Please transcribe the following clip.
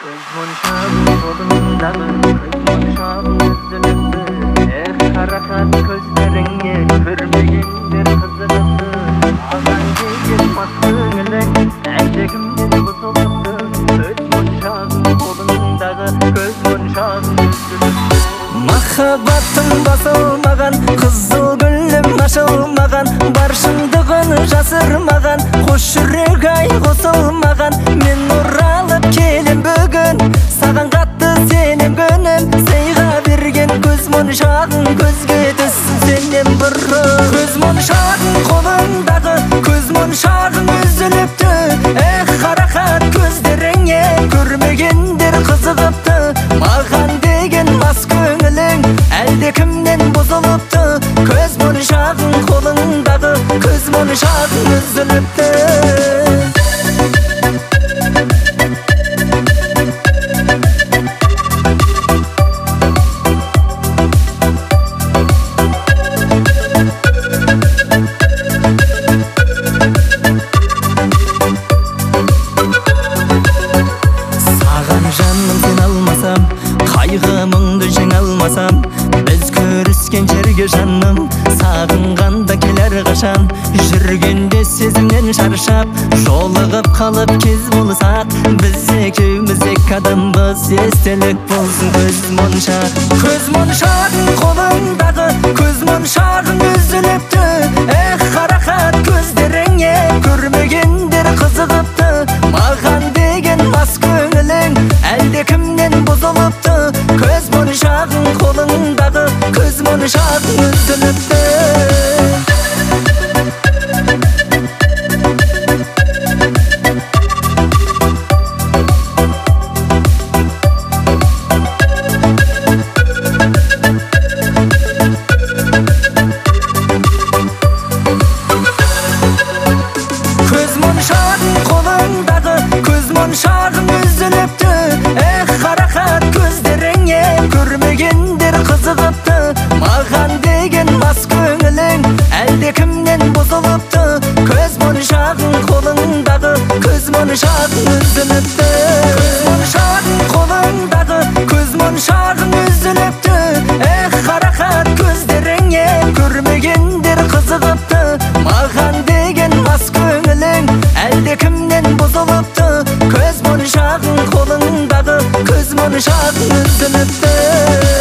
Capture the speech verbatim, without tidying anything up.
Monşağın kolundağı monşağın üzülüptü. Eh harakat gözlerine görmegenler kızılıptı. Ağan değil maskınle eldekimden bozuluptı. Göz monşağın kolundağı göz monşağın üzülüptü. Mahabbatın basılmagan, kızıl gülüm aşılmagan, barşındığın жасырмаған, hoş yürek ay қосылмаған. Men оралып келем бүгін, саған қатты сенем гөнім. Сыйға берген көз моншағың көзге түссін сенен бұрын. Көз моншағың қолыңдағы, көз моншағың үзіліпті. Эх қарақат көздеріңе көрмегендер қызығыпты. Маған деген мас көңілің әлде кімнен бұзылыпты. Көз моншағың қолыңдағы, көз моншағың үзіліпті. Жаным сен алмасам, қайғымыңды жеңе алмасам, біз көріскен жерге жаным, сағынғанда келер қашан. Жүргенде сезімнен шаршап, жолығып қалып кез болсақ, біз екеуміз екі адамбыз, естелік болсын көз моншақ. Көз моншағың қолыңдағы, көз моншағың үзіліпті. Эх қарақат көздеріңе көрмегендер қызығыпты. Маған деген мас көңілің әлде кімнен бұзылыпты. Көз моншағың қолыңдағы, көз моншағың үзіліпті. Көз моншағың қолыңдағы, көз моншағың үзіліпті. Эх қарақат көздеріңе көрмегендер қызығыпты. Маған деген мас көңілің әлде кімнен бұзылыпты. Көз моншағың қолыңдағы, көз моншағың үзіліпті. Көз моншағың қолыңдағы, көз моншағың үзіліпті. Эх қарақат көздеріңе көрмегендер қызығыпты. Маған деген мас көңілің әлде кімнен бұзылыпты. Көз моншағың қолыңдағы, көз моншағың үзіліпті.